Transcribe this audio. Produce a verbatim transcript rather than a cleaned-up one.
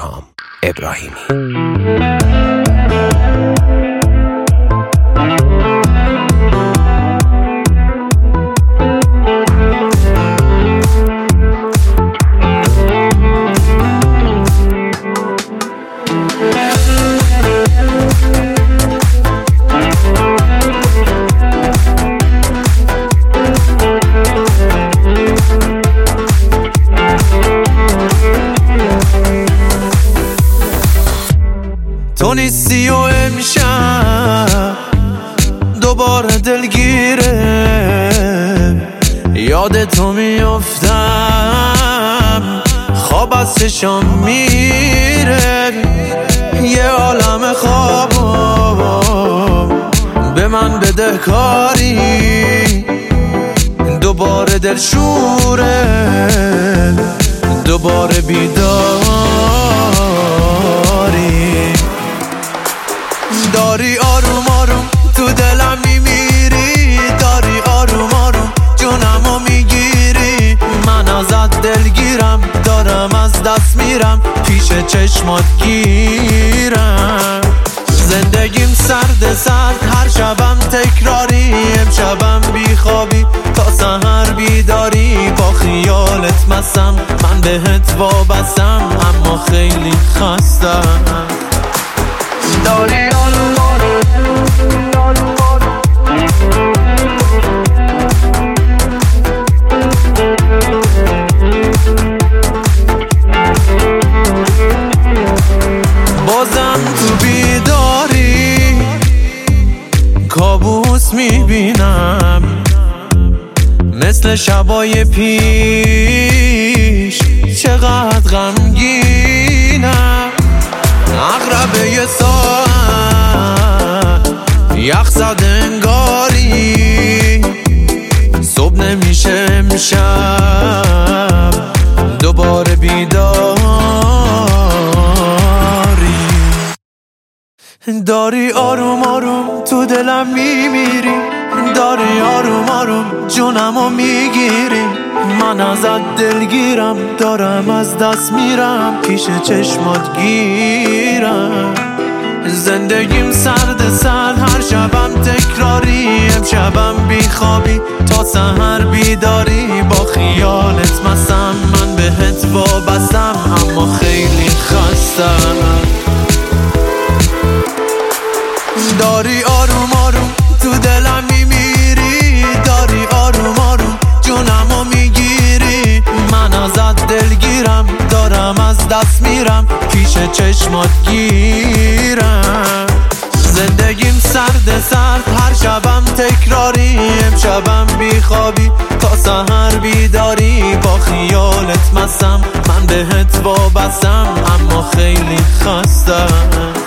پرهام ابراهیمی. تو نیستی و امشب دوباره دلگیره، یاد تو میافتم، خواب از چشام میره، یه عالم خوابم به من بده کاری، دوباره دلشوره، دوباره بیداری، داری آروم آروم تو دلم میمیری، داری آروم آروم جونمو میگیری، من ازت دلگیرم، دارم از دست میرم، پیش چشمات گیرم، زندگیم سرد سرد، هر شبم تکراری، امشبم بیخوابی تا سحر بیداری، با خیالت مسم، من بهت وابستم، اما خیلی خستم، داری آروم آروم آروم آروم بازم تو بیداری کابوس میبینم، مثل شبای پیش، چقدر غمگینم، عقربه یه ساعت یخ زده انگاری، صبح نمیشه امشب، دوباره بیداری، داری آروم آروم تو دلم میمیری، داری آروم آروم جونمو میگیری، من ازت دلگیرم، دارم از دست میرم، پیش چشمات گیرم، زندگیم سرد سرد، هر شبم تکراری، امشبم بیخوابی تا سحر بیداری، با خیالت مسم، من بهت وابستم، اما خیلی خستم، داری آروم آروم تو دلم میمیری، داری آروم آروم جونمو میگیری، من ازت دلگیرم، دارم از دست میرم، پیش چشمات گیرم، زندگیم سرد سرد، هر شبم تکراری، امشبم بیخوابی تا سحر بیداری، با خیالت مسم، من بهت وابستم، اما خیلی خستم.